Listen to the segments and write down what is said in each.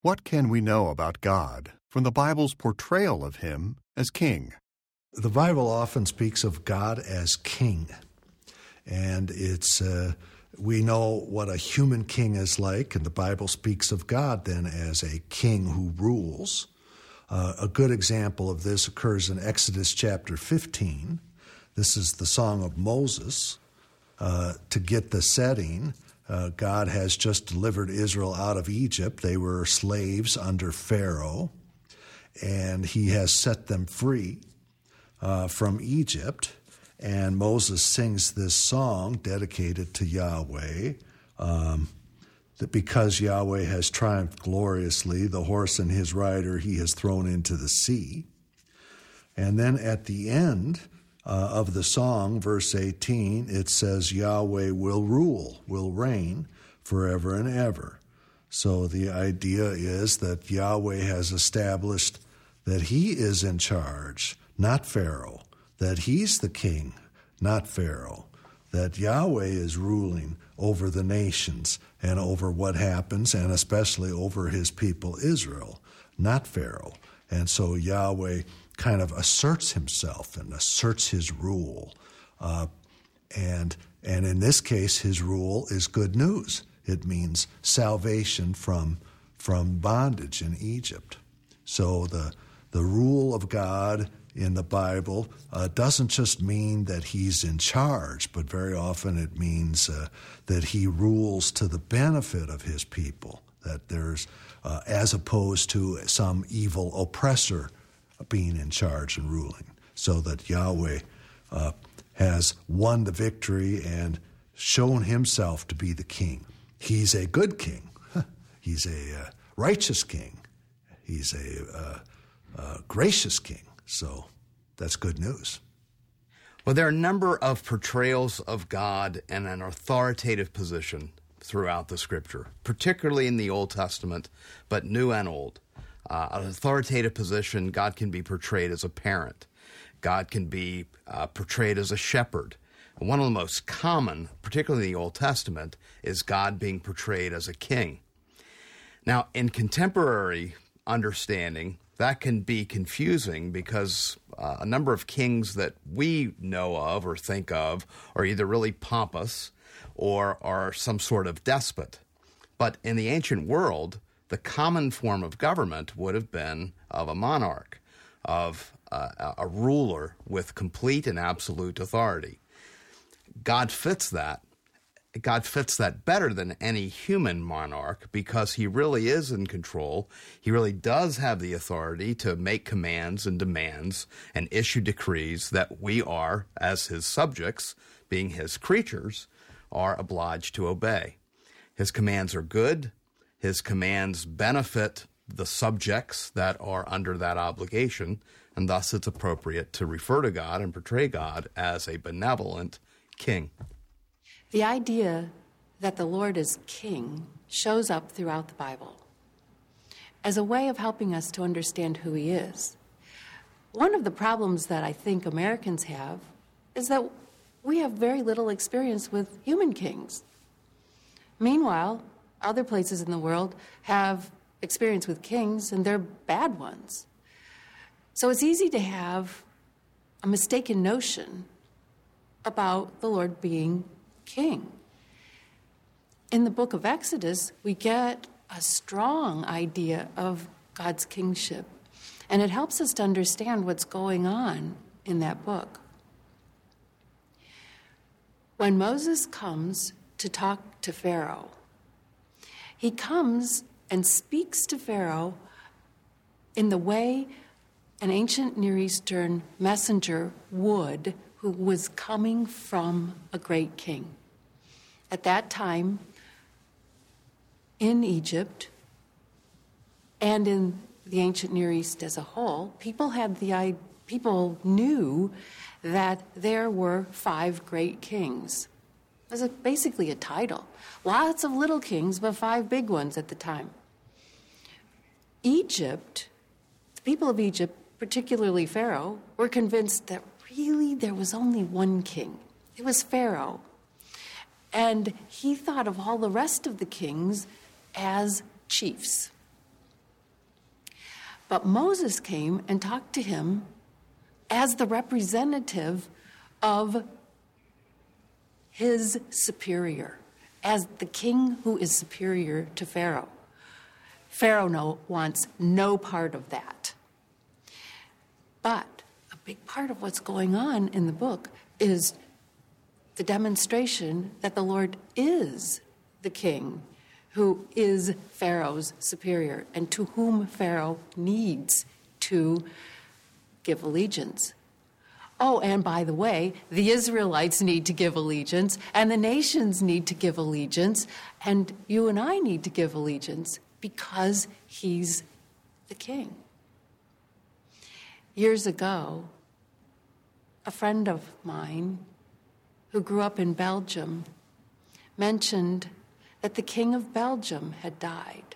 What can we know about God from the Bible's portrayal of him as king? The Bible often speaks of God as king, and we know what a human king is like, and the Bible speaks of God then as a king who rules. A good example of this occurs in Exodus chapter 15. This is the Song of Moses. To get the setting, God has just delivered Israel out of Egypt. They were slaves under Pharaoh, and he has set them free from Egypt. And Moses sings this song dedicated to Yahweh, that because Yahweh has triumphed gloriously, the horse and his rider he has thrown into the sea. And then at the end of the song, verse 18, it says, Yahweh will rule, will reign forever and ever. So the idea is that Yahweh has established that he is in charge, not Pharaoh, that he's the king, not Pharaoh, that Yahweh is ruling over the nations and over what happens, and especially over his people Israel, not Pharaoh. And so Yahweh kind of asserts himself and asserts his rule. And in this case, his rule is good news. It means salvation from bondage in Egypt. So the rule of God in the Bible doesn't just mean that he's in charge, but very often it means that he rules to the benefit of his people, that there's, as opposed to some evil oppressor being in charge and ruling, so that Yahweh has won the victory and shown himself to be the king. He's a good king. He's a righteous king. He's a gracious king. So that's good news. Well, there are a number of portrayals of God in an authoritative position throughout the Scripture, particularly in the Old Testament, but New and Old. An authoritative position, God can be portrayed as a parent. God can be portrayed as a shepherd. And one of the most common, particularly in the Old Testament, is God being portrayed as a king. Now, in contemporary understanding, that can be confusing because a number of kings that we know of or think of are either really pompous or are some sort of despot. But in the ancient world, the common form of government would have been of a monarch, of a ruler with complete and absolute authority. God fits that. God fits that better than any human monarch because he really is in control. He really does have the authority to make commands and demands and issue decrees that we are, as his subjects, being his creatures, are obliged to obey. His commands are good. His commands benefit the subjects that are under that obligation, and thus it's appropriate to refer to God and portray God as a benevolent king. The idea that the Lord is king shows up throughout the Bible as a way of helping us to understand who he is. One of the problems that I think Americans have is that we have very little experience with human kings. Meanwhile, other places in the world have experience with kings, and they're bad ones. So it's easy to have a mistaken notion about the Lord being king. In the book of Exodus, we get a strong idea of God's kingship, and it helps us to understand what's going on in that book. When Moses comes to talk to Pharaoh, he comes and speaks to Pharaoh in the way an ancient Near Eastern messenger would, who was coming from a great king. At that time, in Egypt and in the ancient Near East as a whole, people knew that there were 5 great kings. It was basically a title. Lots of little kings, but 5 big ones at the time. Egypt, the people of Egypt, particularly Pharaoh, were convinced that really there was only one king. It was Pharaoh. And he thought of all the rest of the kings as chiefs. But Moses came and talked to him as the representative of his superior, as the king who is superior to Pharaoh. Pharaoh wants no part of that. But a big part of what's going on in the book is the demonstration that the Lord is the king who is Pharaoh's superior and to whom Pharaoh needs to give allegiance. Oh, and by the way, the Israelites need to give allegiance, and the nations need to give allegiance, and you and I need to give allegiance because he's the king. Years ago, a friend of mine who grew up in Belgium mentioned that the king of Belgium had died.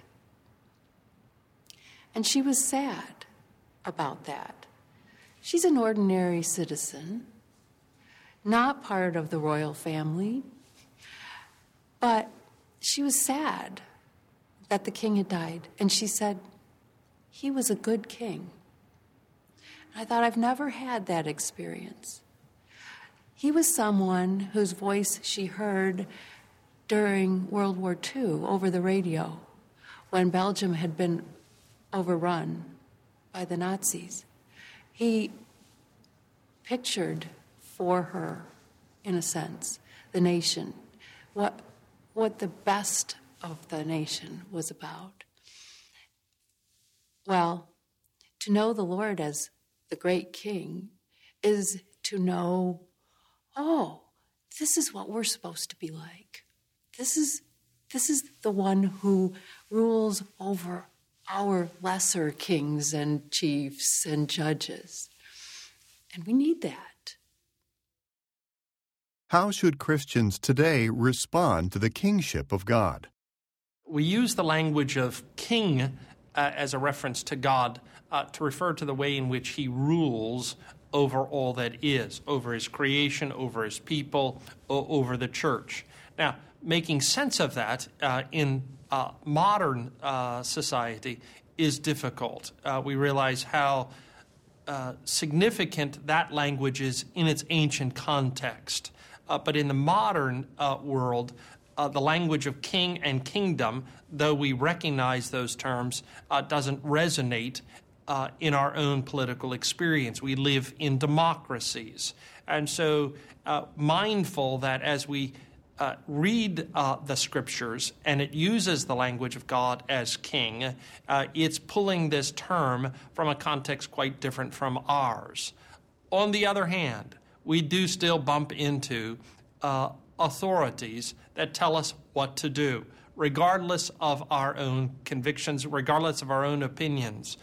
And she was sad about that. She's an ordinary citizen, not part of the royal family, but she was sad that the king had died. And she said, he was a good king. And I thought, I've never had that experience. He was someone whose voice she heard during World War II over the radio when Belgium had been overrun by the Nazis. He pictured for her, in a sense, the nation, what the best of the nation was about. Well, to know the Lord as the great king is to know, oh, this is what we're supposed to be like. This is the one who rules over our lesser kings and chiefs and judges. And we need that. How should Christians today respond to the kingship of God? We use the language of king as a reference to God to refer to the way in which he rules over all that is, over his creation, over his people, over the church. Now, making sense of that in modern society is difficult. We realize how significant that language is in its ancient context. But in the modern world, the language of king and kingdom, though we recognize those terms, doesn't resonate in our own political experience. We live in democracies. And so mindful that as we read the scriptures and it uses the language of God as king, it's pulling this term from a context quite different from ours. On the other hand, we do still bump into authorities that tell us what to do, regardless of our own convictions, regardless of our own opinions.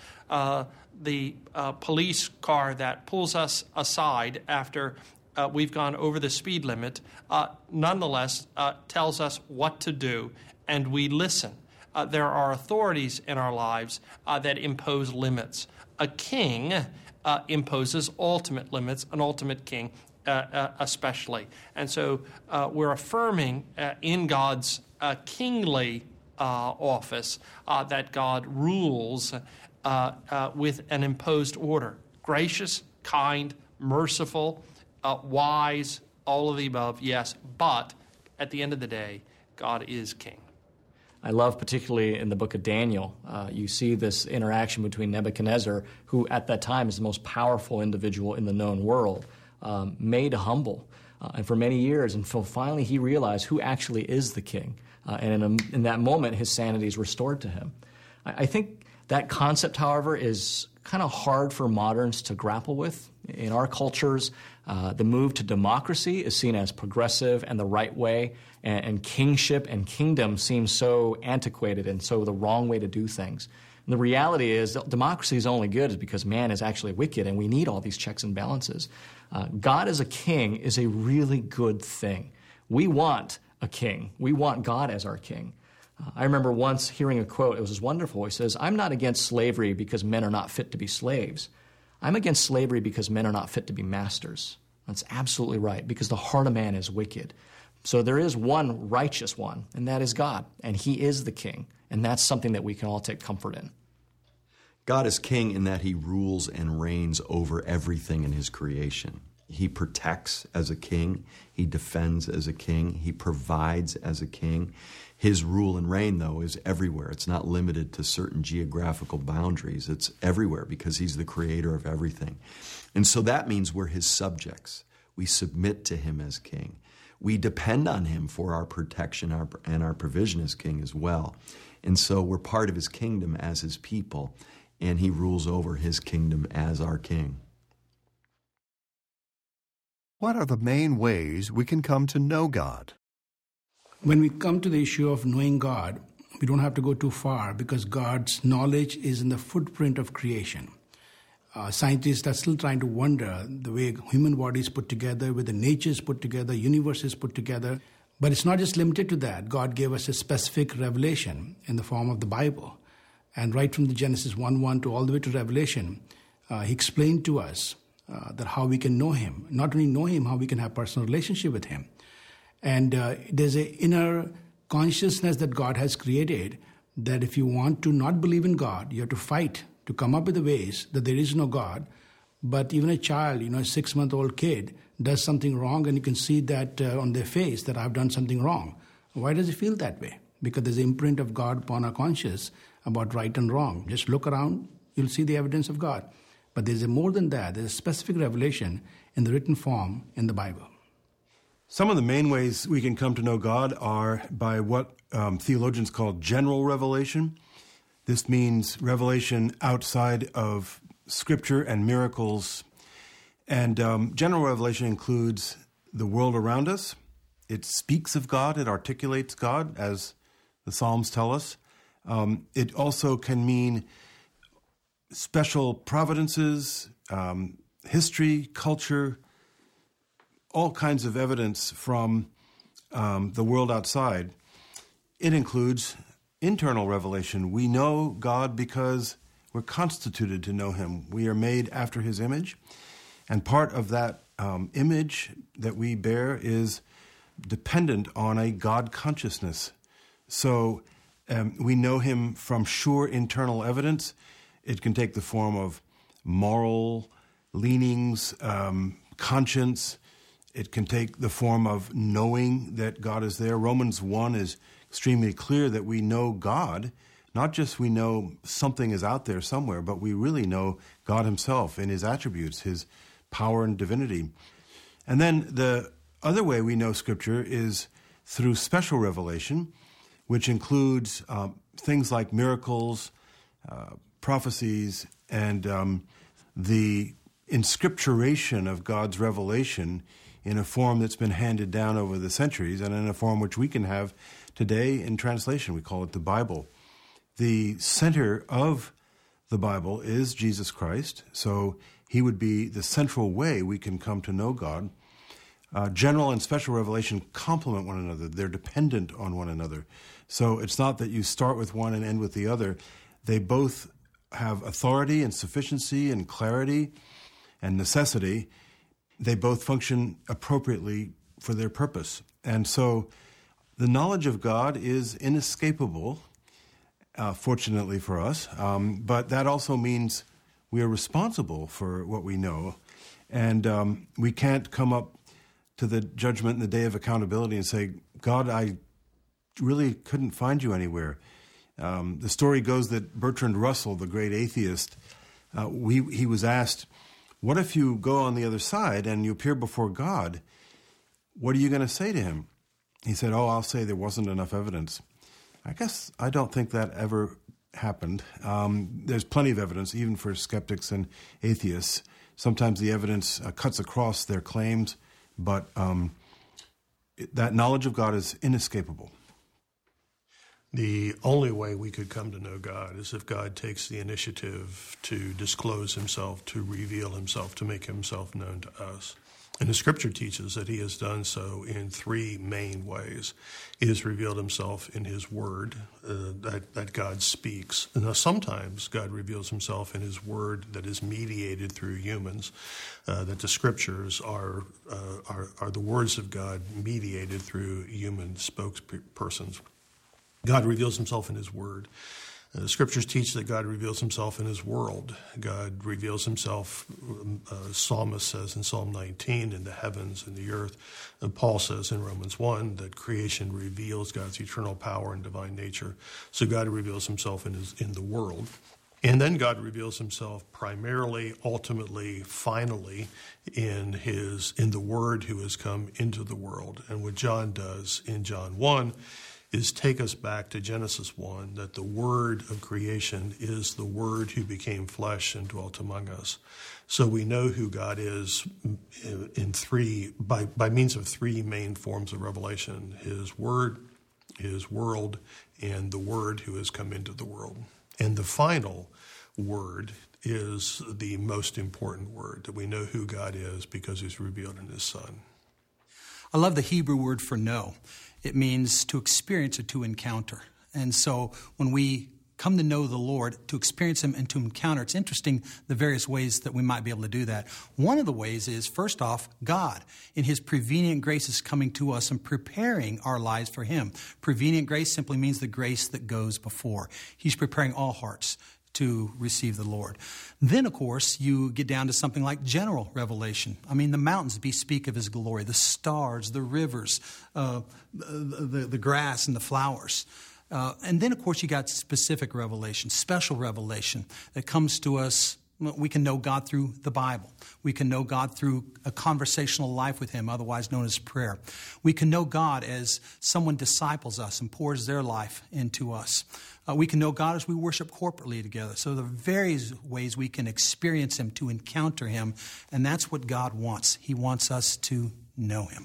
The police car that pulls us aside after we've gone over the speed limit, nonetheless tells us what to do, and we listen. There are authorities in our lives that impose limits. A king imposes ultimate limits, an ultimate king especially. And so we're affirming in God's kingly office that God rules with an imposed order. Gracious, kind, merciful, wise, all of the above, yes, but at the end of the day, God is king. I love particularly in the book of Daniel, you see this interaction between Nebuchadnezzar, who at that time is the most powerful individual in the known world, made humble. And for many years, until finally he realized who actually is the king. And in that moment, his sanity is restored to him. I think that concept, however, is kind of hard for moderns to grapple with. In our cultures, the move to democracy is seen as progressive and the right way, and kingship and kingdom seem so antiquated and so the wrong way to do things. And the reality is that democracy is only good because man is actually wicked, and we need all these checks and balances. God as a king is a really good thing. We want a king. We want God as our king. I remember once hearing a quote. It was just wonderful. He says, "I'm not against slavery because men are not fit to be slaves. I'm against slavery because men are not fit to be masters." That's absolutely right, because the heart of man is wicked. So there is one righteous one, and that is God, and he is the king, and that's something that we can all take comfort in. God is king in that he rules and reigns over everything in his creation. He protects as a king. He defends as a king. He provides as a king. His rule and reign, though, is everywhere. It's not limited to certain geographical boundaries. It's everywhere because he's the creator of everything. And so that means we're his subjects. We submit to him as king. We depend on him for our protection and our provision as king as well. And so we're part of his kingdom as his people, and he rules over his kingdom as our king. What are the main ways we can come to know God? When we come to the issue of knowing God, we don't have to go too far because God's knowledge is in the footprint of creation. Scientists are still trying to wonder the way human bodies put together, with the natures put together, universes put together. But it's not just limited to that. God gave us a specific revelation in the form of the Bible. And right from the Genesis 1:1 to all the way to Revelation, he explained to us that how we can know him. Not only know him, how we can have personal relationship with him. And there's an inner consciousness that God has created that if you want to not believe in God, you have to fight to come up with the ways that there is no God. But even a child, a 6-month-old kid, does something wrong and you can see that on their face that I've done something wrong. Why does he feel that way? Because there's an imprint of God upon our conscience about right and wrong. Just look around, you'll see the evidence of God. But there's more than that. There's a specific revelation in the written form in the Bible. Some of the main ways we can come to know God are by what theologians call general revelation. This means revelation outside of Scripture and miracles. And general revelation includes the world around us. It speaks of God. It articulates God, as the Psalms tell us. It also can mean special providences, history, culture, all kinds of evidence from the world outside. It includes internal revelation. We know God because we're constituted to know him. We are made after his image. And part of that image that we bear is dependent on a God consciousness. So we know him from sure internal evidence. It can take the form of moral leanings, conscience. It can take the form of knowing that God is there. Romans 1 is extremely clear that we know God. Not just we know something is out there somewhere, but we really know God himself in his attributes, his power and divinity. And then the other way we know Scripture is through special revelation, which includes things like miracles, prophecies, and the inscripturation of God's revelation in a form that's been handed down over the centuries and in a form which we can have today in translation. We call it the Bible. The center of the Bible is Jesus Christ, so he would be the central way we can come to know God. General and special revelation complement one another. They're dependent on one another. So it's not that you start with one and end with the other. They both have authority and sufficiency and clarity and necessity. They both function appropriately for their purpose. And so the knowledge of God is inescapable, fortunately for us, but that also means we are responsible for what we know, and we can't come up to the judgment in the day of accountability and say, God, I really couldn't find you anywhere. The story goes that Bertrand Russell, the great atheist, he was asked, what if you go on the other side and you appear before God? What are you going to say to him? He said, I'll say there wasn't enough evidence. I don't think that ever happened. There's plenty of evidence, even for skeptics and atheists. Sometimes the evidence cuts across their claims, but that knowledge of God is inescapable. The only way we could come to know God is if God takes the initiative to disclose himself, to reveal himself, to make himself known to us. And the Scripture teaches that he has done so in three main ways. He has revealed himself in his Word, that God speaks. Now, sometimes God reveals himself in his Word that is mediated through humans, that the Scriptures are the words of God mediated through human spokespersons. God reveals himself in his Word. The scriptures teach that God reveals himself in his world. God reveals himself, psalmist says in Psalm 19, in the heavens and the earth. And Paul says in Romans 1 that creation reveals God's eternal power and divine nature. So God reveals himself in the world. And then God reveals himself primarily, ultimately, finally, in the Word who has come into the world. And what John does in John 1 is take us back to Genesis 1, that the Word of creation is the Word who became flesh and dwelt among us. So we know who God is by means of three main forms of revelation: his Word, his world, and the Word who has come into the world. And the final word is the most important word, that we know who God is because he's revealed in his Son. I love the Hebrew word for know. It means to experience or to encounter. And so when we come to know the Lord, to experience him and to encounter, it's interesting the various ways that we might be able to do that. One of the ways is, first off, God in his prevenient grace is coming to us and preparing our lives for him. Prevenient grace simply means the grace that goes before. He's preparing all hearts to receive the Lord. Then, of course, you get down to something like general revelation. I mean, the mountains bespeak of his glory, the stars, the rivers, the grass and the flowers. And then, of course, you got specific revelation, special revelation that comes to us. We can know God through the Bible. We can know God through a conversational life with him, otherwise known as prayer. We can know God as someone disciples us and pours their life into us. We can know God as we worship corporately together. So there are various ways we can experience him, to encounter him, and that's what God wants. He wants us to know him.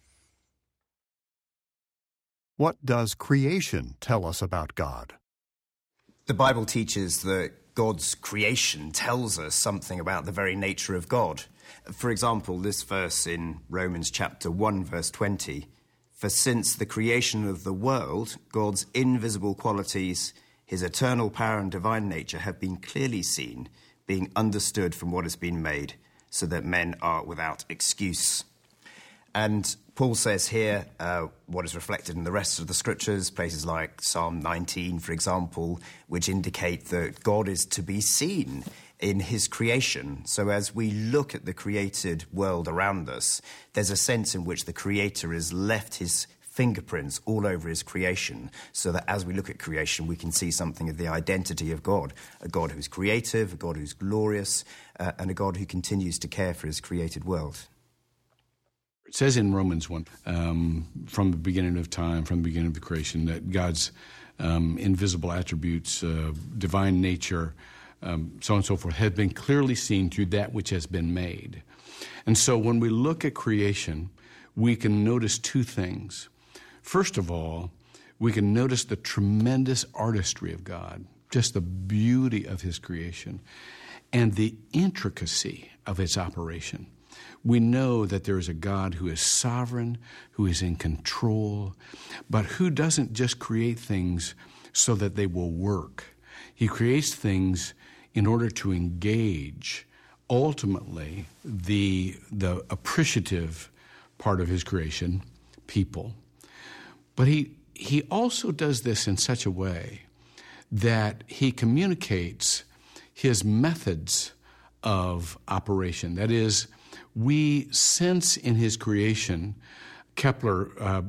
What does creation tell us about God? The Bible teaches that God's creation tells us something about the very nature of God. For example, this verse in Romans chapter 1, verse 20, "For since the creation of the world, God's invisible qualities, his eternal power and divine nature have been clearly seen, being understood from what has been made, so that men are without excuse." And Paul says here what is reflected in the rest of the scriptures, places like Psalm 19, for example, which indicate that God is to be seen in his creation. So as we look at the created world around us, there's a sense in which the Creator has left his fingerprints all over his creation, so that as we look at creation, we can see something of the identity of God, a God who's creative, a God who's glorious, and a God who continues to care for his created world. It says in Romans 1, from the beginning of time, from the beginning of the creation, that God's invisible attributes, divine nature, so on and so forth, have been clearly seen through that which has been made. And so when we look at creation, we can notice two things. First of all, we can notice the tremendous artistry of God, just the beauty of his creation, and the intricacy of its operation. We know that there is a God who is sovereign, who is in control, but who doesn't just create things so that they will work. He creates things in order to engage, ultimately, the appreciative part of his creation, people. But he also does this in such a way that he communicates his methods of operation. That is, we sense in his creation, Kepler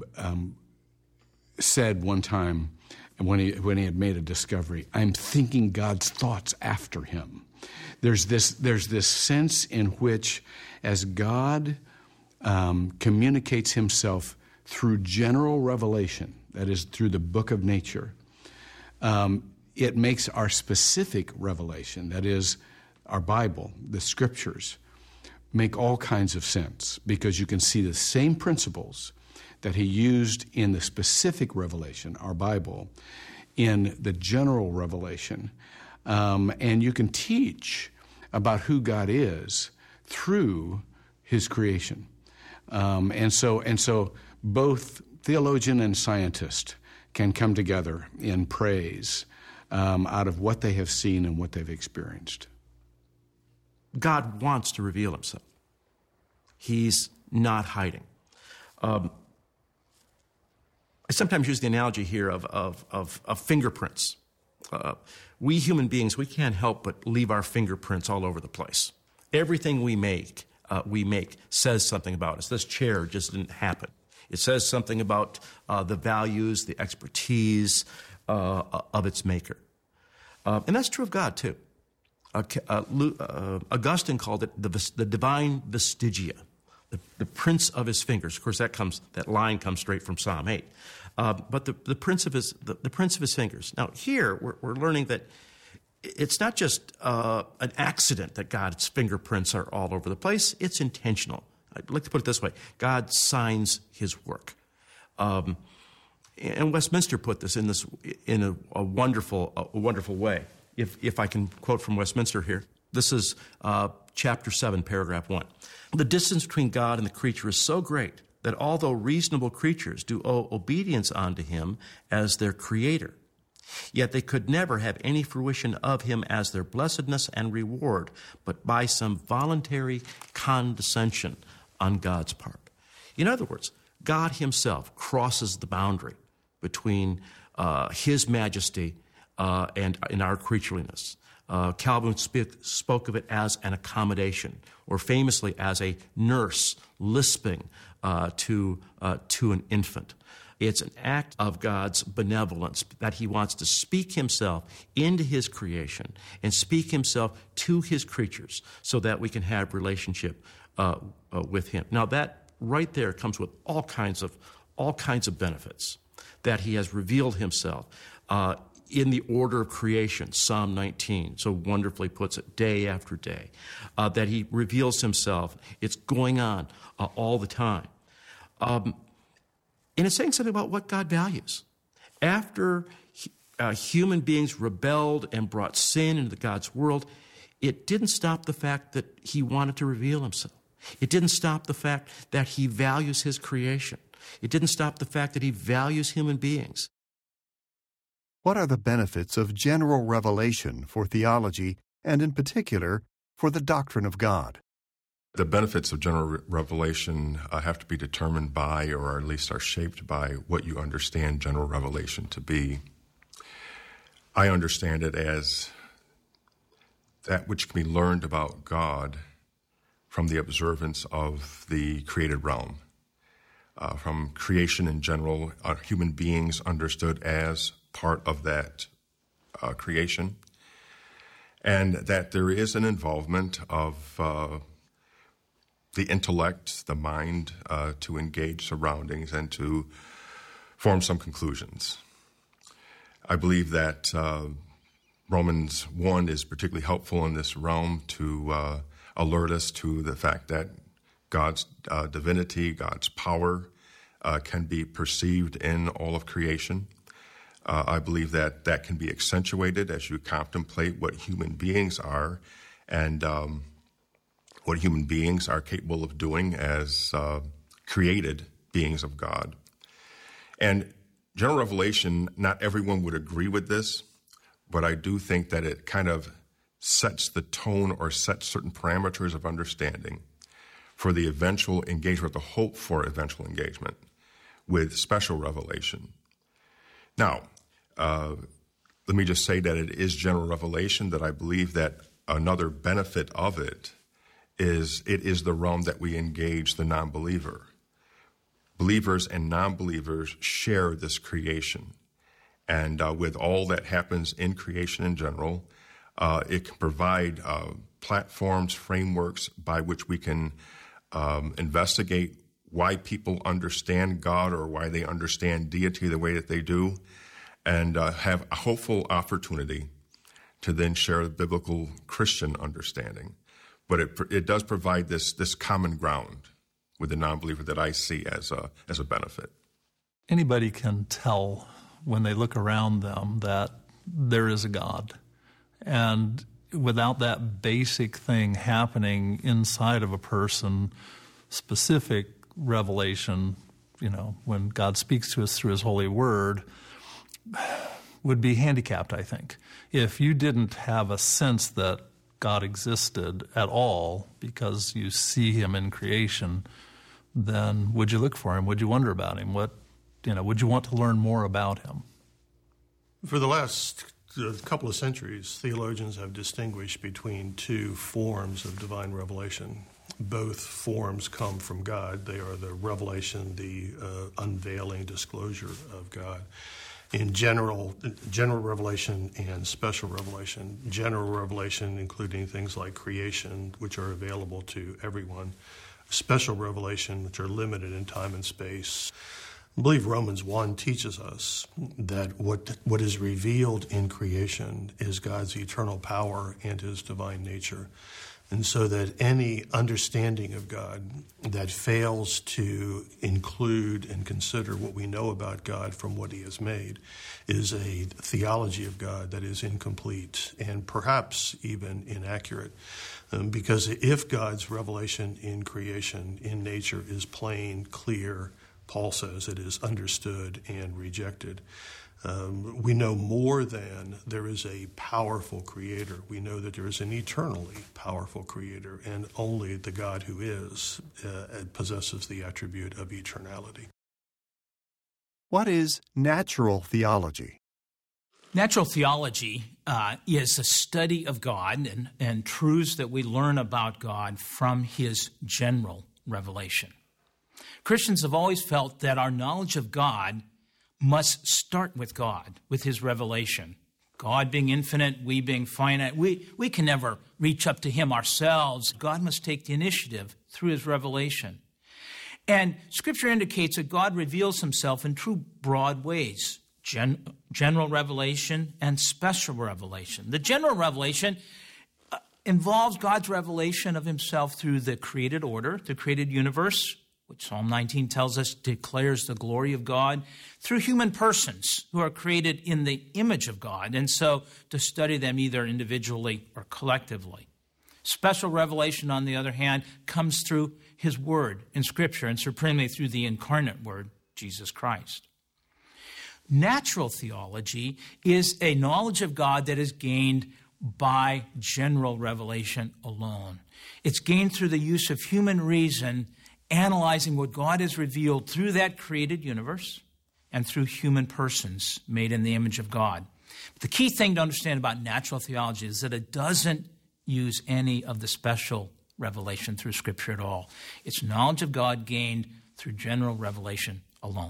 said one time when he had made a discovery, "I'm thinking God's thoughts after him." There's this sense in which, as God communicates himself through general revelation, that is, through the book of nature, it makes our specific revelation, that is, our Bible, the scriptures, make all kinds of sense, because you can see the same principles that he used in the specific revelation, our Bible, in the general revelation. And you can teach about who God is through his creation. And so both theologian and scientist can come together in praise out of what they have seen and what they've experienced. God wants to reveal himself. He's not hiding. I sometimes use the analogy here of fingerprints. We human beings, we can't help but leave our fingerprints all over the place. Everything we make says something about us. This chair just didn't happen. It says something about the values, the expertise of its maker. And that's true of God, too. Augustine called it the divine vestigia, the prints of his fingers. Of course, that line comes straight from Psalm 8. But the prints of his fingers. Now, here we're learning that it's not just an accident that God's fingerprints are all over the place. It's intentional. I'd like to put it this way: God signs His work. And Westminster put this in a wonderful way. If I can quote from Westminster here, this is chapter 7, paragraph 1. The distance between God and the creature is so great that although reasonable creatures do owe obedience unto Him as their creator, yet they could never have any fruition of Him as their blessedness and reward, but by some voluntary condescension on God's part. In other words, God Himself crosses the boundary between His majesty and our creatureliness. Calvin spoke of it as an accommodation, or famously as a nurse lisping to an infant. It's an act of God's benevolence that He wants to speak Himself into His creation and speak Himself to His creatures so that we can have relationship with Him. Now that right there comes with all kinds of benefits, that He has revealed Himself in the order of creation. Psalm 19 so wonderfully puts it, day after day, that He reveals Himself. It's going on all the time. And it's saying something about what God values. After human beings rebelled and brought sin into God's world, it didn't stop the fact that He wanted to reveal Himself. It didn't stop the fact that He values His creation. It didn't stop the fact that He values human beings. What are the benefits of general revelation for theology, and in particular, for the doctrine of God? The benefits of general revelation have to be determined by, or at least are shaped by, what you understand general revelation to be. I understand it as that which can be learned about God from the observance of the created realm. From creation in general, human beings understood as part of that creation, and that there is an involvement of the intellect, the mind, to engage surroundings and to form some conclusions. I believe that Romans 1 is particularly helpful in this realm to alert us to the fact that God's divinity, God's power can be perceived in all of creation. I believe that that can be accentuated as you contemplate what human beings are and what human beings are capable of doing as created beings of God. And general revelation, not everyone would agree with this, but I do think that it kind of sets the tone or sets certain parameters of understanding for the eventual engagement, the hope for eventual engagement with special revelation. Now, let me just say that it is general revelation, that I believe that another benefit of it is the realm that we engage the non-believer. Believers and non-believers share this creation. And with all that happens in creation in general, it can provide platforms, frameworks by which we can investigate why people understand God or why they understand deity the way that they do, and have a hopeful opportunity to then share the biblical Christian understanding. But it does provide this common ground with the non-believer that I see as a benefit. Anybody can tell when they look around them that there is a God. And without that basic thing happening inside of a person, specific revelation, when God speaks to us through His holy word, would be handicapped, I think. If you didn't have a sense that God existed at all because you see Him in creation, then would you look for Him? Would you wonder about Him? Would you want to learn more about Him? For the last a couple of centuries, theologians have distinguished between two forms of divine revelation. Both forms come from God. They are the revelation, the unveiling, disclosure of God. In general revelation and special revelation. General revelation including things like creation, which are available to everyone. Special revelation, which are limited in time and space. I believe Romans 1 teaches us that what is revealed in creation is God's eternal power and his divine nature. And so that any understanding of God that fails to include and consider what we know about God from what he has made is a theology of God that is incomplete and perhaps even inaccurate. Because if God's revelation in creation, in nature, is plain, clear, Paul says it is understood and rejected. We know more than there is a powerful creator. We know that there is an eternally powerful creator, and only the God who is possesses the attribute of eternality. What is natural theology? Natural theology is a study of God and truths that we learn about God from his general revelation. Christians have always felt that our knowledge of God must start with God, with his revelation. God being infinite, we being finite, we can never reach up to him ourselves. God must take the initiative through his revelation. And Scripture indicates that God reveals himself in two broad ways, general revelation and special revelation. The general revelation involves God's revelation of himself through the created order, the created universe, which Psalm 19 tells us declares the glory of God, through human persons who are created in the image of God, and so to study them either individually or collectively. Special revelation, on the other hand, comes through his word in Scripture, and supremely through the incarnate word, Jesus Christ. Natural theology is a knowledge of God that is gained by general revelation alone. It's gained through the use of human reason, analyzing what God has revealed through that created universe and through human persons made in the image of God. But the key thing to understand about natural theology is that it doesn't use any of the special revelation through Scripture at all. It's knowledge of God gained through general revelation alone.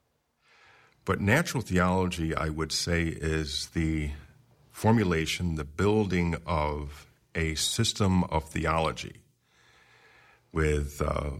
But natural theology, I would say, is the formulation, the building of a system of theology with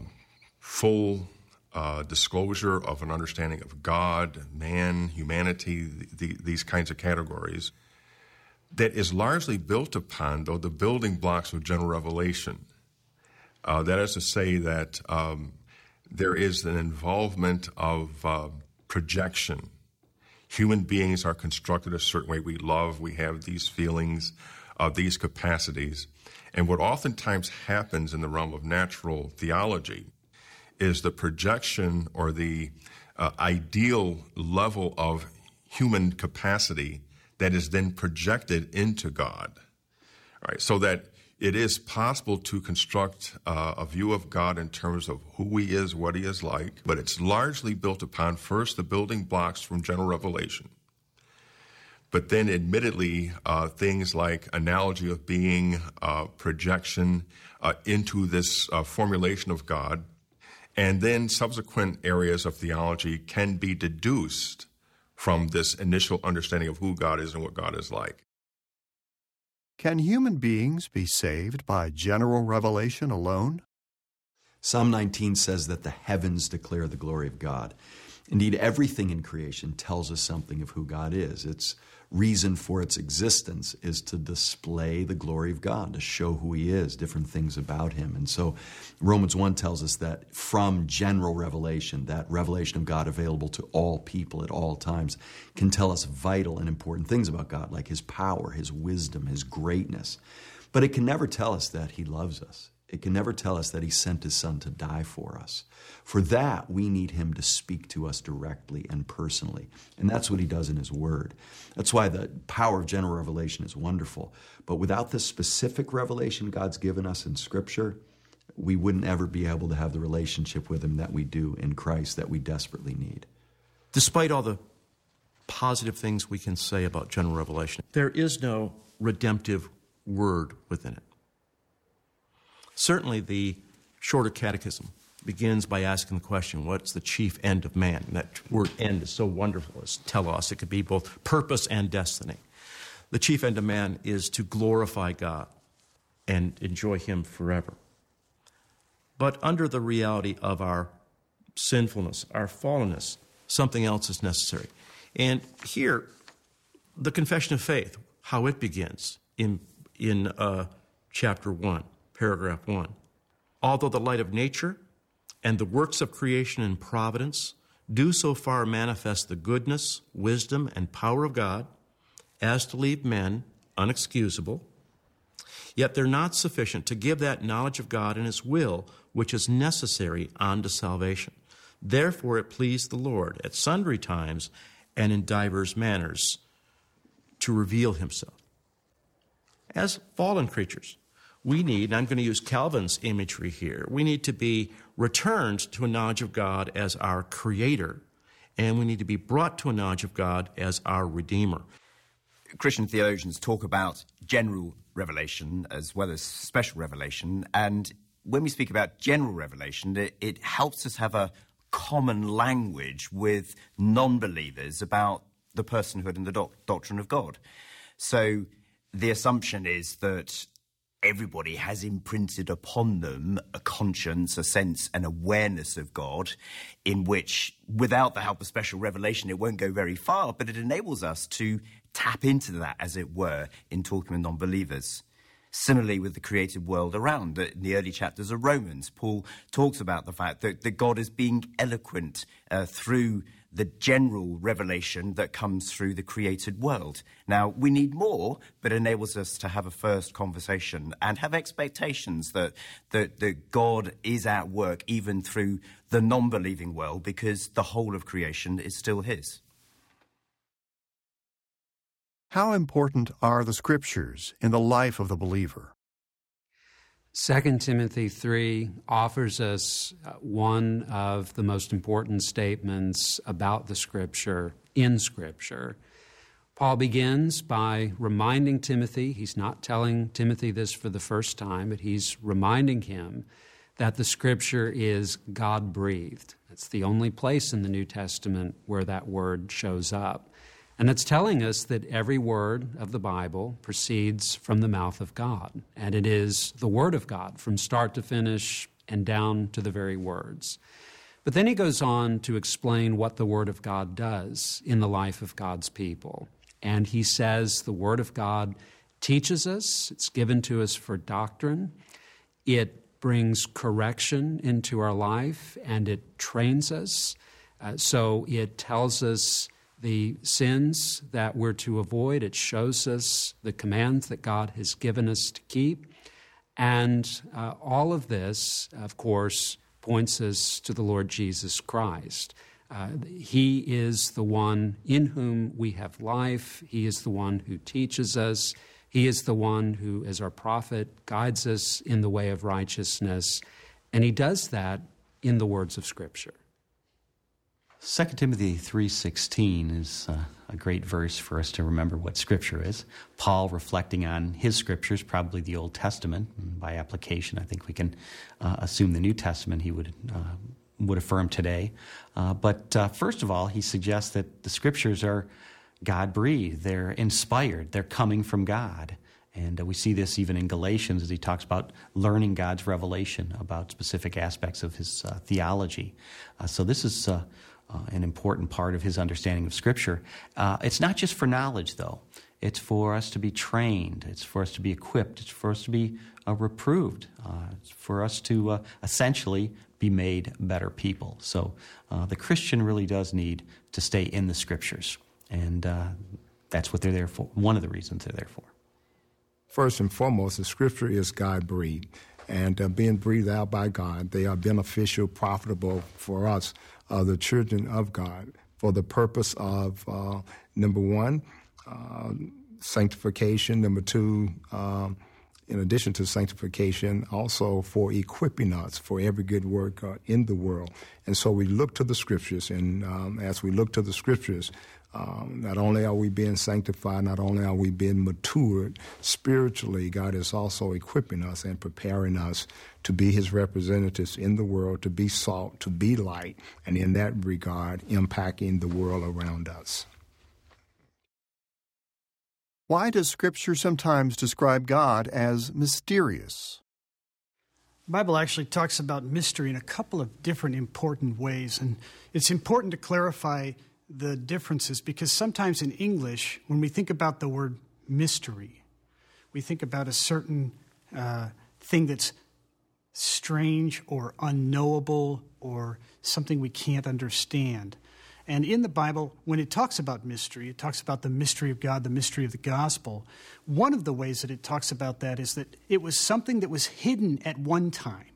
full disclosure of an understanding of God, man, humanity, these kinds of categories, that is largely built upon, though, the building blocks of general revelation. That is to say that there is an involvement of projection. Human beings are constructed a certain way. We love, we have these feelings, these capacities. And what oftentimes happens in the realm of natural theology is the projection or the ideal level of human capacity that is then projected into God. All right, so that it is possible to construct a view of God in terms of who he is, what he is like, but it's largely built upon, first, the building blocks from general revelation, but then admittedly things like analogy of being, projection into this formulation of God, and then subsequent areas of theology can be deduced from this initial understanding of who God is and what God is like. Can human beings be saved by general revelation alone? Psalm 19 says that the heavens declare the glory of God. Indeed, everything in creation tells us something of who God is. Its reason for its existence is to display the glory of God, to show who he is, different things about him. And so Romans 1 tells us that from general revelation, that revelation of God available to all people at all times, can tell us vital and important things about God, like his power, his wisdom, his greatness. But it can never tell us that he loves us. It can never tell us that he sent his son to die for us. For that, we need him to speak to us directly and personally. And that's what he does in his word. That's why the power of general revelation is wonderful. But without the specific revelation God's given us in Scripture, we wouldn't ever be able to have the relationship with him that we do in Christ that we desperately need. Despite all the positive things we can say about general revelation. There is no redemptive word within it. Certainly the Shorter Catechism begins by asking the question, what's the chief end of man? And that word end is so wonderful. It's telos. It could be both purpose and destiny. The chief end of man is to glorify God and enjoy Him forever. But under the reality of our sinfulness, our fallenness, something else is necessary. And here, the Confession of Faith, how it begins in chapter 1, paragraph 1. Although the light of nature and the works of creation and providence do so far manifest the goodness, wisdom, and power of God as to leave men unexcusable, yet they're not sufficient to give that knowledge of God and His will which is necessary unto salvation. Therefore it pleased the Lord at sundry times and in divers manners to reveal Himself. As fallen creatures, we need, and I'm going to use Calvin's imagery here, we need to be returned to a knowledge of God as our Creator, and we need to be brought to a knowledge of God as our Redeemer. Christian theologians talk about general revelation as well as special revelation, and when we speak about general revelation, it helps us have a common language with non-believers about the personhood and the doctrine of God. So the assumption is that everybody has imprinted upon them a conscience, a sense, an awareness of God, in which, without the help of special revelation, it won't go very far, but it enables us to tap into that, as it were, in talking with non-believers. Similarly, with the created world around, in the early chapters of Romans, Paul talks about the fact that God is being eloquent through the general revelation that comes through the created world. Now, we need more, but it enables us to have a first conversation and have expectations that God is at work even through the non-believing world, because the whole of creation is still His. How important are the Scriptures in the life of the believer? 2 Timothy 3 offers us one of the most important statements about the Scripture in Scripture. Paul begins by reminding Timothy, he's not telling Timothy this for the first time, but he's reminding him that the Scripture is God-breathed. It's the only place in the New Testament where that word shows up. And it's telling us that every word of the Bible proceeds from the mouth of God. And it is the Word of God from start to finish and down to the very words. But then he goes on to explain what the Word of God does in the life of God's people. And he says the Word of God teaches us, it's given to us for doctrine, it brings correction into our life, and it trains us. So it tells us the sins that we're to avoid. It shows us the commands that God has given us to keep. And all of this, of course, points us to the Lord Jesus Christ. He is the one in whom we have life. He is the one who teaches us. He is the one who, as our prophet, guides us in the way of righteousness. And He does that in the words of Scripture. 2 Timothy 3:16 is a great verse for us to remember what Scripture is. Paul, reflecting on his Scriptures, probably the Old Testament, and by application, I think we can assume the New Testament he would affirm today. But first of all, he suggests that the Scriptures are God-breathed. They're inspired. They're coming from God. And we see this even in Galatians as he talks about learning God's revelation about specific aspects of His theology. So this is an important part of his understanding of Scripture. It's not just for knowledge, though. It's for us to be trained. It's for us to be equipped. It's for us to be reproved. It's for us to essentially be made better people. So the Christian really does need to stay in the Scriptures. And that's what they're there for, one of the reasons they're there for. First and foremost, the Scripture is God-breathed. And being breathed out by God, they are beneficial, profitable for us, the children of God, for the purpose of, number one, sanctification. Number two, in addition to sanctification, also for equipping us for every good work in the world. And so we look to the Scriptures, and as we look to the Scriptures, Not only are we being sanctified, not only are we being matured spiritually, God is also equipping us and preparing us to be his representatives in the world, to be salt, to be light, and in that regard, impacting the world around us. Why does Scripture sometimes describe God as mysterious? The Bible actually talks about mystery in a couple of different important ways, and it's important to clarify the differences because sometimes in English, when we think about the word mystery, we think about a certain thing that's strange or unknowable or something we can't understand. And in the Bible, when it talks about mystery, it talks about the mystery of God, the mystery of the gospel. One of the ways that it talks about that is that it was something that was hidden at one time,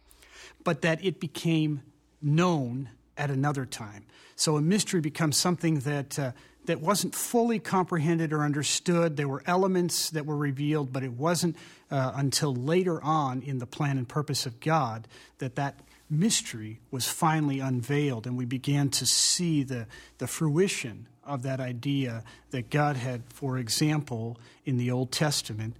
but that it became known at another time. So a mystery becomes something that wasn't fully comprehended or understood. There were elements that were revealed, but it wasn't until later on in the plan and purpose of God that mystery was finally unveiled, and we began to see the fruition of that idea that God had, for example, in the Old Testament,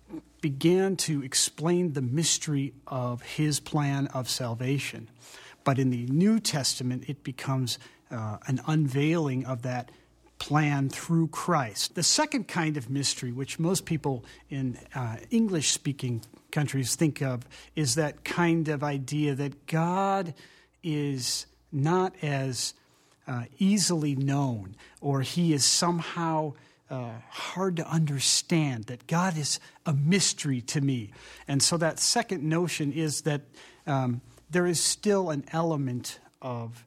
began to explain the mystery of his plan of salvation. But in the New Testament, it becomes an unveiling of that plan through Christ. The second kind of mystery, which most people in English-speaking countries think of, is that kind of idea that God is not as easily known, or he is somehow hard to understand, that God is a mystery to me. And so that second notion is that there is still an element of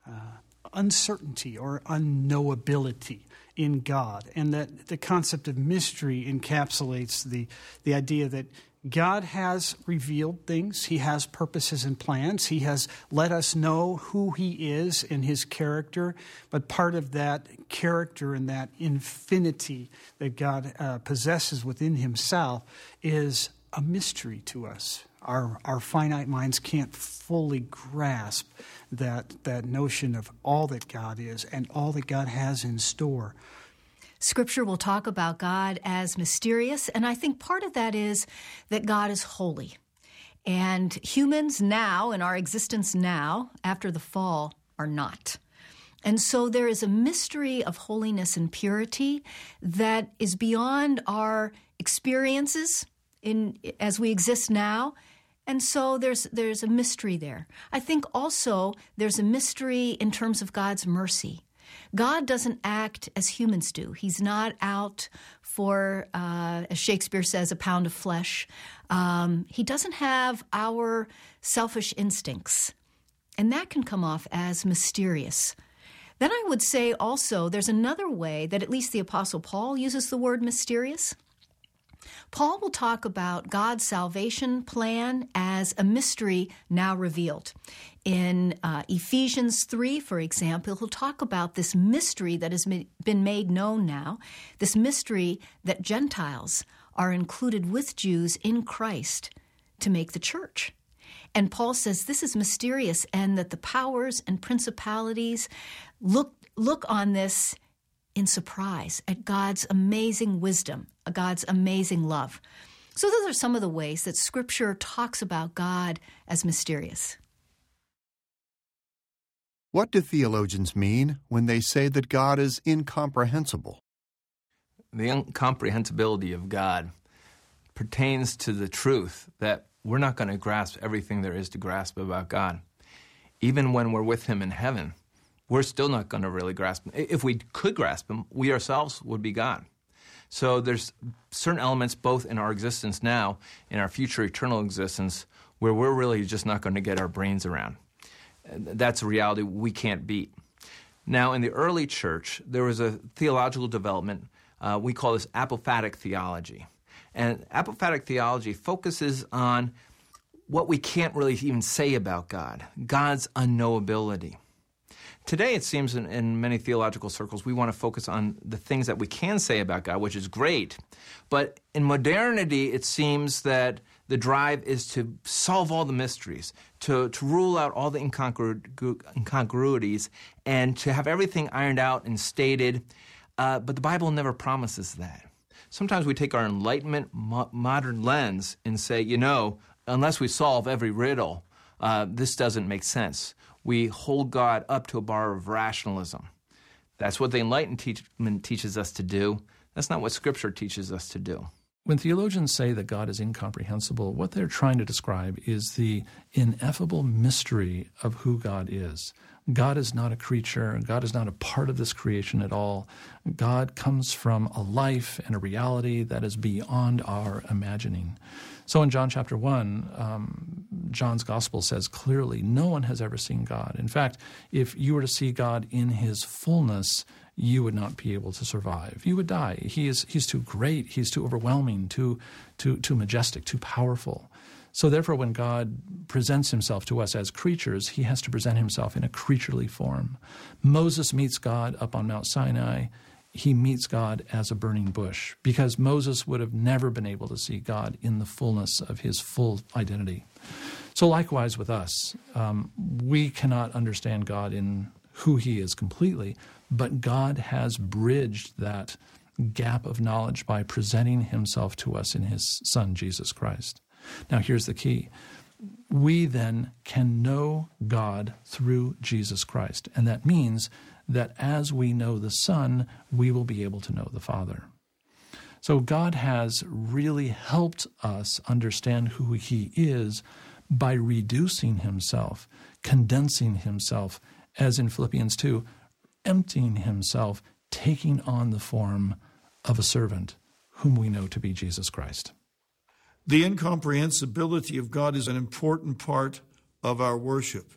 uncertainty or unknowability in God, and that the concept of mystery encapsulates the idea that God has revealed things. He has purposes and plans. He has let us know who he is in his character, but part of that character and that infinity that God possesses within himself is a mystery to us. Our finite minds can't fully grasp that notion of all that God is and all that God has in store. Scripture will talk about God as mysterious, and I think part of that is that God is holy. And humans now, in our existence now, after the fall, are not. And so there is a mystery of holiness and purity that is beyond our experiences as we exist now. And so there's a mystery there. I think also there's a mystery in terms of God's mercy. God doesn't act as humans do. He's not out for, as Shakespeare says, a pound of flesh. He doesn't have our selfish instincts. And that can come off as mysterious. Then I would say also there's another way that at least the Apostle Paul uses the word mysterious. Paul will talk about God's salvation plan as a mystery now revealed. In Ephesians 3, for example, he'll talk about this mystery that has been made known now, this mystery that Gentiles are included with Jews in Christ to make the church. And Paul says this is mysterious and that the powers and principalities look on this in surprise at God's amazing wisdom, God's amazing love. So those are some of the ways that Scripture talks about God as mysterious. What do theologians mean when they say that God is incomprehensible? The incomprehensibility of God pertains to the truth that we're not going to grasp everything there is to grasp about God. Even when we're with him in heaven, we're still not going to really grasp him. If we could grasp him, we ourselves would be God. So there's certain elements both in our existence now, in our future eternal existence, where we're really just not going to get our brains around. That's a reality we can't beat. Now, in the early church, there was a theological development. We call this apophatic theology. And apophatic theology focuses on what we can't really even say about God, God's unknowability. Today, it seems in many theological circles, we want to focus on the things that we can say about God, which is great. But in modernity, it seems that the drive is to solve all the mysteries, to rule out all the incongruities, and to have everything ironed out and stated. But the Bible never promises that. Sometimes we take our Enlightenment modern lens and say, unless we solve every riddle, this doesn't make sense. We hold God up to a bar of rationalism. That's what the Enlightenment teaches us to do. That's not what Scripture teaches us to do. When theologians say that God is incomprehensible, what they're trying to describe is the ineffable mystery of who God is. God is not a creature. God is not a part of this creation at all. God comes from a life and a reality that is beyond our imagining. So in John chapter 1, John's gospel says clearly, no one has ever seen God. In fact, if you were to see God in his fullness, you would not be able to survive. You would die. He's too great. He's too overwhelming, too majestic, too powerful. So therefore, when God presents himself to us as creatures, he has to present himself in a creaturely form. Moses meets God up on Mount Sinai. He meets God as a burning bush because Moses would have never been able to see God in the fullness of his full identity. So likewise with us, we cannot understand God in who he is completely, but God has bridged that gap of knowledge by presenting himself to us in his Son, Jesus Christ. Now, here's the key. We then can know God through Jesus Christ, and that means that as we know the Son, we will be able to know the Father. So God has really helped us understand who he is by reducing himself, condensing himself, as in Philippians 2, emptying himself, taking on the form of a servant, whom we know to be Jesus Christ. The incomprehensibility of God is an important part of our worship.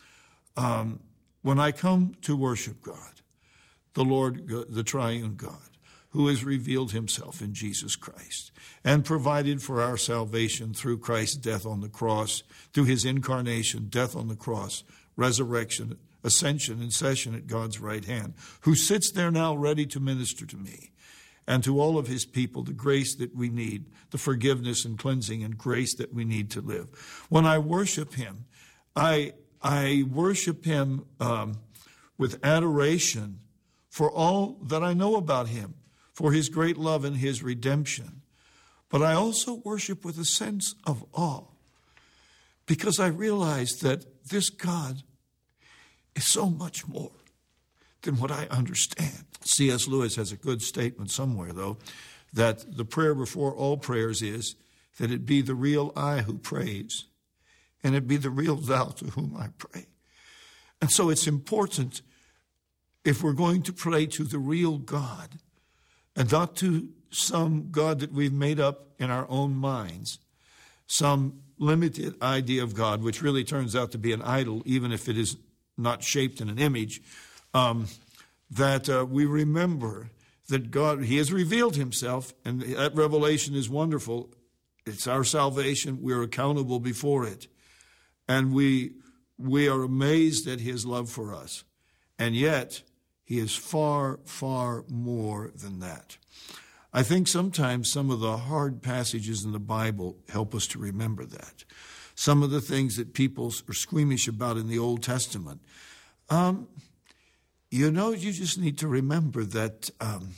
When I come to worship God, the Lord, the triune God, who has revealed himself in Jesus Christ and provided for our salvation through Christ's death on the cross, through his incarnation, death on the cross, resurrection, ascension, and session at God's right hand, who sits there now ready to minister to me and to all of his people the grace that we need, the forgiveness and cleansing and grace that we need to live. When I worship him, I worship him with adoration for all that I know about him, for his great love and his redemption. But I also worship with a sense of awe because I realize that this God is so much more than what I understand. C.S. Lewis has a good statement somewhere, though, that the prayer before all prayers is that it be the real I who prays, and it be the real thou to whom I pray. And so it's important, if we're going to pray to the real God, and not to some God that we've made up in our own minds, some limited idea of God, which really turns out to be an idol, even if it is not shaped in an image, that we remember that God, he has revealed himself, and that revelation is wonderful. It's our salvation. We're accountable before it. And we are amazed at his love for us. And yet, he is far, far more than that. I think sometimes some of the hard passages in the Bible help us to remember that. Some of the things that people are squeamish about in the Old Testament. You just need to remember that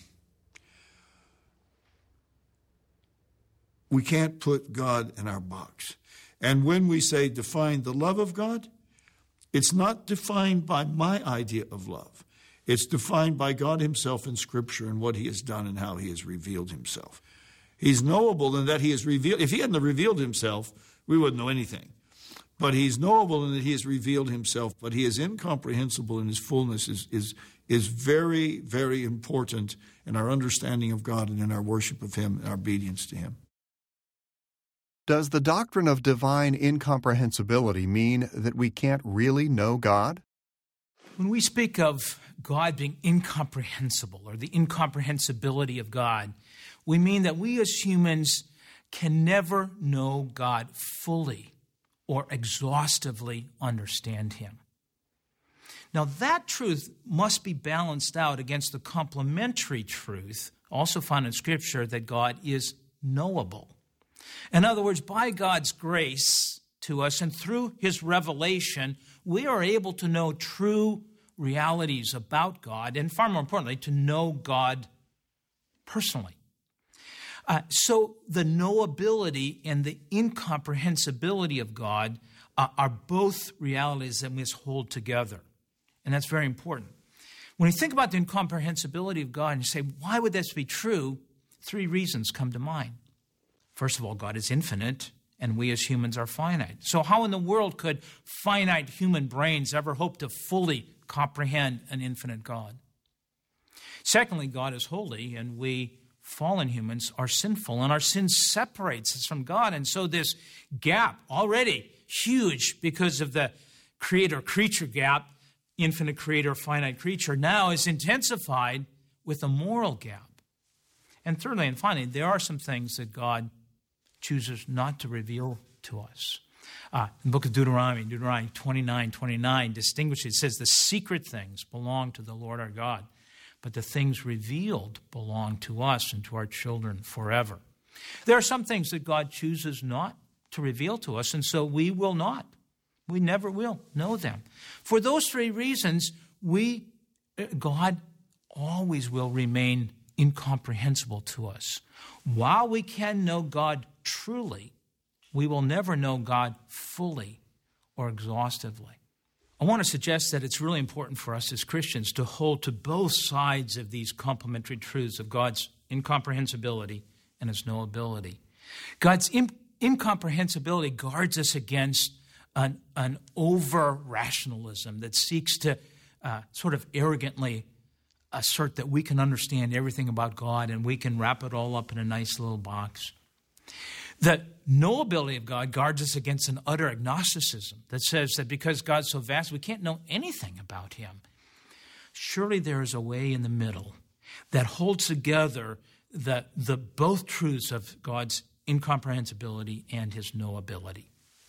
we can't put God in our box. And when we say define the love of God, it's not defined by my idea of love. It's defined by God himself in Scripture and what he has done and how he has revealed himself. He's knowable in that he has revealed. If he hadn't revealed himself, we wouldn't know anything. But he's knowable in that he has revealed himself, but he is incomprehensible in his fullness is very, very important in our understanding of God and in our worship of him and our obedience to him. Does the doctrine of divine incomprehensibility mean that we can't really know God? When we speak of God being incomprehensible or the incomprehensibility of God, we mean that we as humans can never know God fully or exhaustively understand him. Now, that truth must be balanced out against the complementary truth, also found in Scripture, that God is knowable. In other words, by God's grace to us and through his revelation, we are able to know true realities about God, and far more importantly, to know God personally. So the knowability and the incomprehensibility of God are both realities that we must hold together. And that's very important. When you think about the incomprehensibility of God and you say, why would this be true? 3 reasons come to mind. First of all, God is infinite, and we as humans are finite. So how in the world could finite human brains ever hope to fully comprehend an infinite God? Secondly, God is holy, and we fallen humans are sinful, and our sin separates us from God. And so this gap, already huge because of the creator-creature gap, infinite creator, finite creature, now is intensified with a moral gap. And thirdly and finally, there are some things that God chooses not to reveal to us. In the book of Deuteronomy 29:29 distinguishes, it says, the secret things belong to the Lord our God, but the things revealed belong to us and to our children forever. There are some things that God chooses not to reveal to us, and so we will not. We never will know them. For those 3 reasons, God always will remain incomprehensible to us. While we can know God truly, we will never know God fully or exhaustively. I want to suggest that it's really important for us as Christians to hold to both sides of these complementary truths of God's incomprehensibility and his knowability. God's incomprehensibility guards us against an over-rationalism that seeks to sort of arrogantly assert that we can understand everything about God and we can wrap it all up in a nice little box. The knowability of God guards us against an utter agnosticism that says that because God's so vast, we can't know anything about him. Surely there is a way in the middle that holds together the both truths of God's incomprehensibility and his knowability.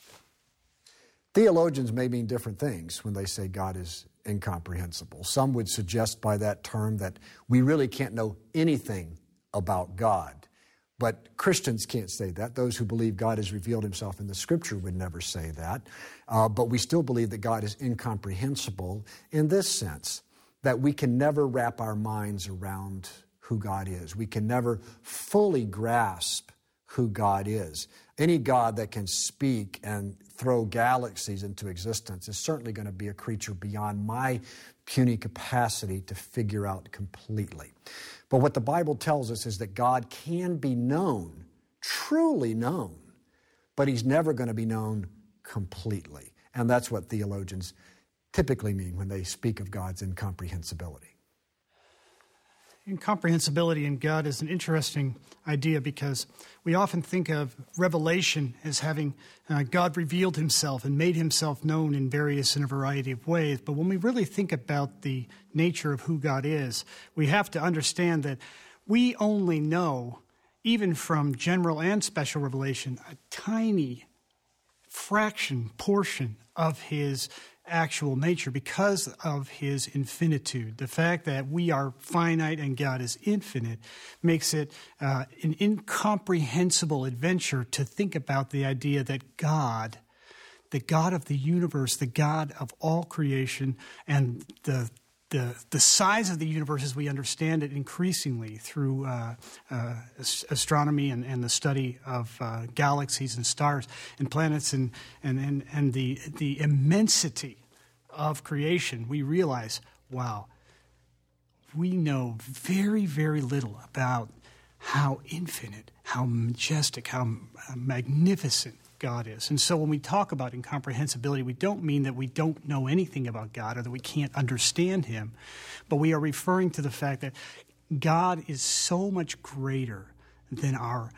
Theologians may mean different things when they say God is incomprehensible. Some would suggest by that term that we really can't know anything about God. But Christians can't say that. Those who believe God has revealed himself in the Scripture would never say that. But we still believe that God is incomprehensible in this sense, that we can never wrap our minds around who God is. We can never fully grasp who God is. Any God that can speak and throw galaxies into existence is certainly going to be a creature beyond my puny capacity to figure out completely. But what the Bible tells us is that God can be known, truly known, but he's never going to be known completely. And that's what theologians typically mean when they speak of God's incomprehensibility. Incomprehensibility in God is an interesting idea because we often think of revelation as having God revealed himself and made himself known in a variety of ways. But when we really think about the nature of who God is, we have to understand that we only know, even from general and special revelation, a tiny portion of his actual nature because of his infinitude. The fact that we are finite and God is infinite makes it an incomprehensible adventure to think about the idea that God, the God of the universe, the God of all creation, and the size of the universe as we understand it increasingly through astronomy and the study of galaxies and stars and planets and the immensity of creation, we realize, wow, we know very, very little about how infinite, how majestic, how magnificent God is. And so when we talk about incomprehensibility, we don't mean that we don't know anything about God or that we can't understand him, but we are referring to the fact that God is so much greater than our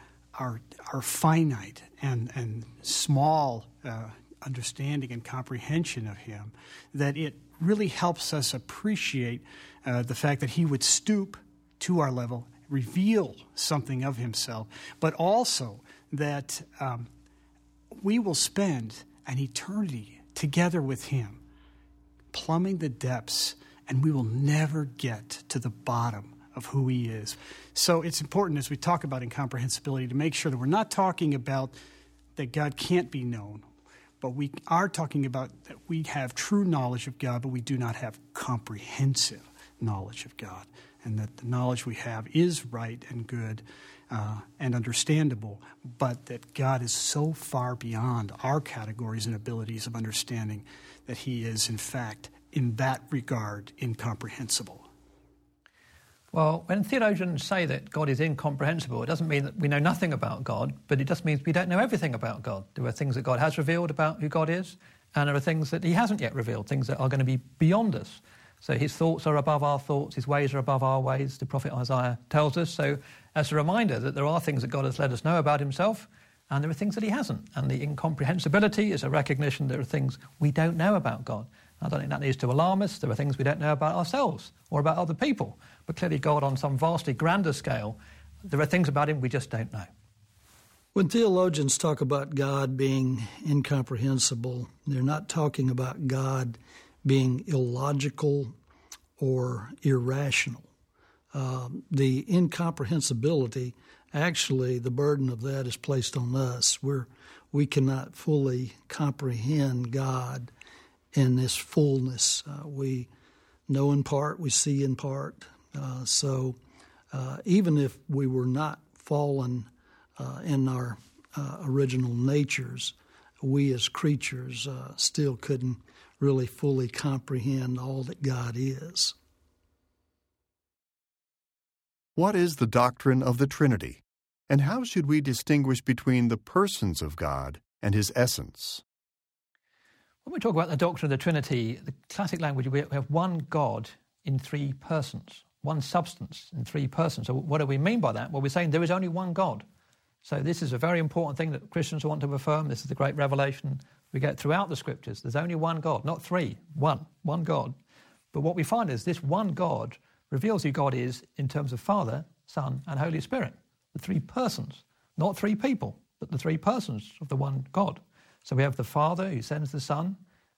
finite and small understanding and comprehension of him, that it really helps us appreciate the fact that he would stoop to our level, reveal something of himself, but also that we will spend an eternity together with him, plumbing the depths, and we will never get to the bottom of who he is. So it's important as we talk about incomprehensibility to make sure that we're not talking about that God can't be known, but we are talking about that we have true knowledge of God, but we do not have comprehensive knowledge of God, and that the knowledge we have is right and good and understandable, but that God is so far beyond our categories and abilities of understanding that he is, in fact, in that regard, incomprehensible. Well, when theologians say that God is incomprehensible, it doesn't mean that we know nothing about God, but it just means we don't know everything about God. There are things that God has revealed about who God is, and there are things that he hasn't yet revealed, things that are going to be beyond us. So his thoughts are above our thoughts, his ways are above our ways, the prophet Isaiah tells us. So as a reminder that there are things that God has let us know about himself, and there are things that he hasn't. And the incomprehensibility is a recognition there are things we don't know about God. I don't think that needs to alarm us. There are things we don't know about ourselves or about other people. But clearly God, on some vastly grander scale, there are things about him we just don't know. When theologians talk about God being incomprehensible, they're not talking about God being illogical or irrational. The incomprehensibility, actually, the burden of that is placed on us. We cannot fully comprehend God in this fullness. We know in part, we see in part. So even if we were not fallen in our original natures, we as creatures still couldn't really fully comprehend all that God is. What is the doctrine of the Trinity, and how should we distinguish between the persons of God and his essence? When we talk about the doctrine of the Trinity, the classic language, we have one God in three persons, one substance in three persons. So what do we mean by that? Well, we're saying there is only one God. So this is a very important thing that Christians want to affirm. This is the great revelation we get throughout the Scriptures. There's only one God, not three, one God. But what we find is this one God reveals who God is in terms of Father, Son, and Holy Spirit. The three persons, not three people, but the three persons of the one God. So we have the Father who sends the Son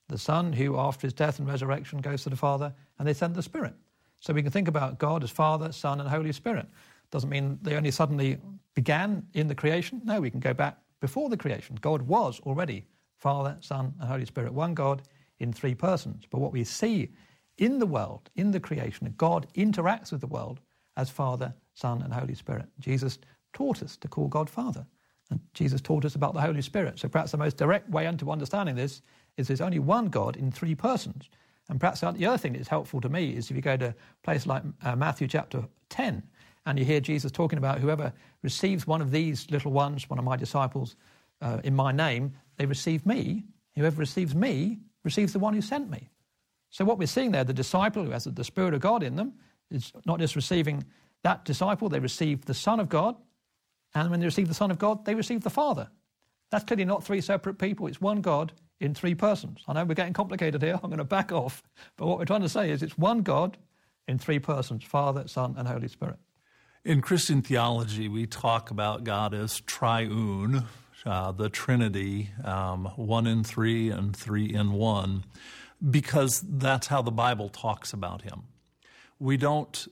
who after his death and resurrection goes to the Father, and they send the Spirit. So we can think about God as Father, Son, and Holy Spirit. Doesn't mean they only suddenly began in the creation. No, we can go back before the creation. God was already Father, Son, and Holy Spirit, one God in three persons. But what we see in the world, in the creation, God interacts with the world as Father, Son, and Holy Spirit. Jesus taught us to call God Father, and Jesus taught us about the Holy Spirit. So perhaps the most direct way into understanding this is there's only one God in three persons. And perhaps the other thing that's helpful to me is if you go to a place like Matthew chapter 10, and you hear Jesus talking about whoever receives one of these little ones, one of my disciples, in my name, they receive me. Whoever receives me receives the one who sent me. So what we're seeing there, the disciple who has the Spirit of God in them, is not just receiving that disciple, they receive the Son of God. And when they receive the Son of God, they receive the Father. That's clearly not three separate people. It's one God in three persons. I know we're getting complicated here. I'm going to back off. But what we're trying to say is it's one God in three persons, Father, Son, and Holy Spirit. In Christian theology, we talk about God as triune, the Trinity, one in three and three in one, because that's how the Bible talks about him. We don't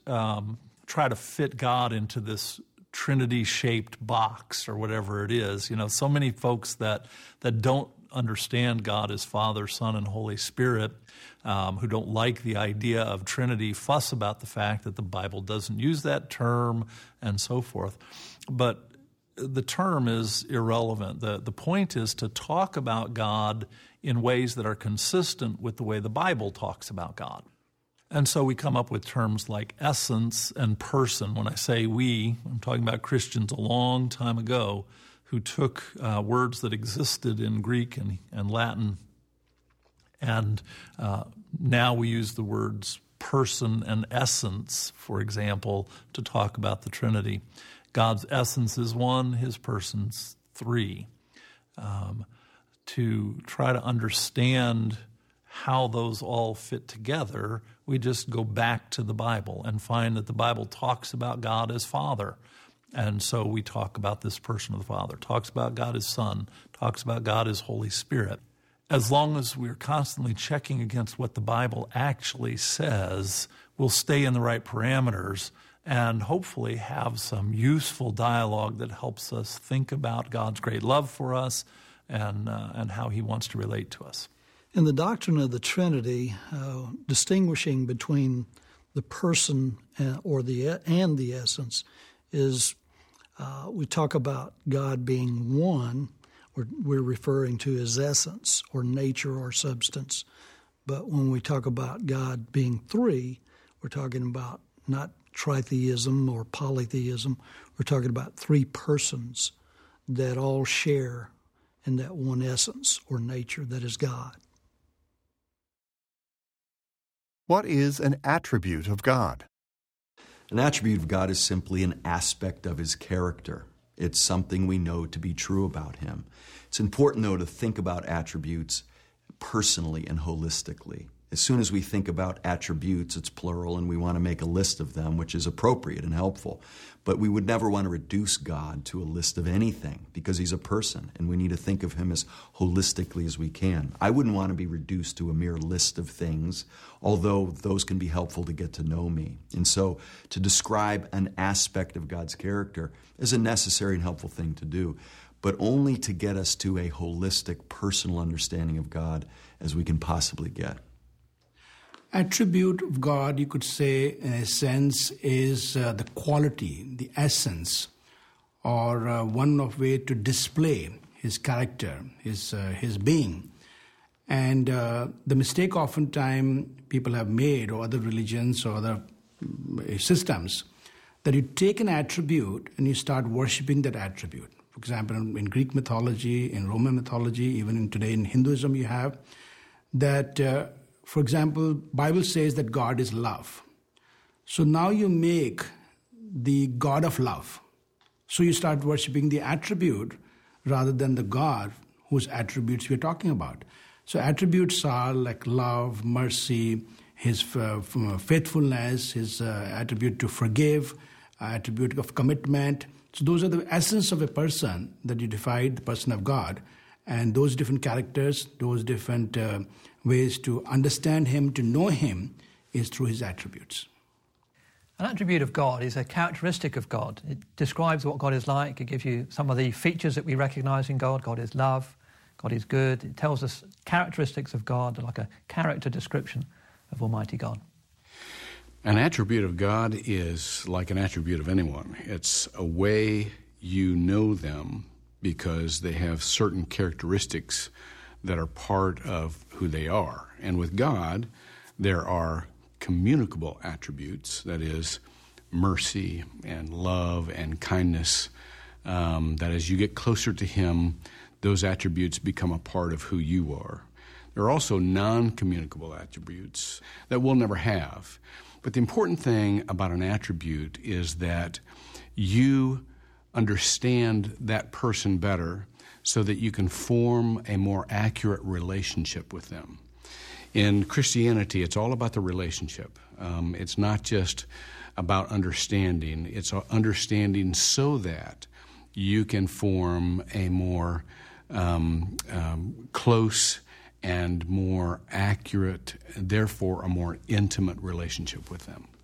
try to fit God into this Trinity-shaped box or whatever it is. You know, so many folks that don't understand God as Father, Son, and Holy Spirit, who don't like the idea of Trinity, fuss about the fact that the Bible doesn't use that term and so forth. But the term is irrelevant. The point is to talk about God in ways that are consistent with the way the Bible talks about God. And so we come up with terms like essence and person. When I say we, I'm talking about Christians a long time ago who took words that existed in Greek and Latin, and now we use the words person and essence, for example, to talk about the Trinity. God's essence is one, his person's three. To try to understand how those all fit together, we just go back to the Bible and find that the Bible talks about God as Father. And so we talk about this person of the Father, talks about God as Son, talks about God as Holy Spirit. as long as we're constantly checking against what the Bible actually says, we'll stay in the right parameters and hopefully have some useful dialogue that helps us think about God's great love for us and how he wants to relate to us. In the doctrine of the Trinity, distinguishing between the person and the essence is we talk about God being one, we're referring to his essence or nature or substance. But when we talk about God being three, we're talking about not tritheism or polytheism. We're talking about three persons that all share in that one essence or nature that is God. What is an attribute of God? An attribute of God is simply an aspect of his character. It's something we know to be true about him. It's important, though, to think about attributes personally and holistically. As soon as we think about attributes, it's plural, and we want to make a list of them, which is appropriate and helpful. But we would never want to reduce God to a list of anything because he's a person, and we need to think of him as holistically as we can. I wouldn't want to be reduced to a mere list of things, although those can be helpful to get to know me. And so to describe an aspect of God's character is a necessary and helpful thing to do, but only to get us to a holistic, personal understanding of God as we can possibly get. Attribute of God, you could say, in a sense, is the quality, the essence, or one of way to display his character, his being. And the mistake oftentimes people have made, or other religions or other systems, that you take an attribute and you start worshiping that attribute. For example, in Greek mythology, in Roman mythology, even today in Hinduism, you have that. For example, Bible says that God is love. So now you make the God of love. So you start worshiping the attribute rather than the God whose attributes we're talking about. So attributes are like love, mercy, his faithfulness, his attribute to forgive, attribute of commitment. So those are the essence of a person that you define the person of God. And those different characters, those different ways to understand him, to know him, is through his attributes. An attribute of God is a characteristic of God. It describes what God is like. It gives you some of the features that we recognize in God. God is love. God is good. It tells us characteristics of God, like a character description of Almighty God. An attribute of God is like an attribute of anyone. It's a way you know them because they have certain characteristics that are part of who they are. And with God, there are communicable attributes, that is, mercy and love and kindness, that as you get closer to him, those attributes become a part of who you are. There are also non-communicable attributes that we'll never have. But the important thing about an attribute is that you understand that person better so that you can form a more accurate relationship with them. In Christianity, it's all about the relationship. It's not just about understanding. It's understanding so that you can form a more close and more accurate, therefore a more intimate relationship with them.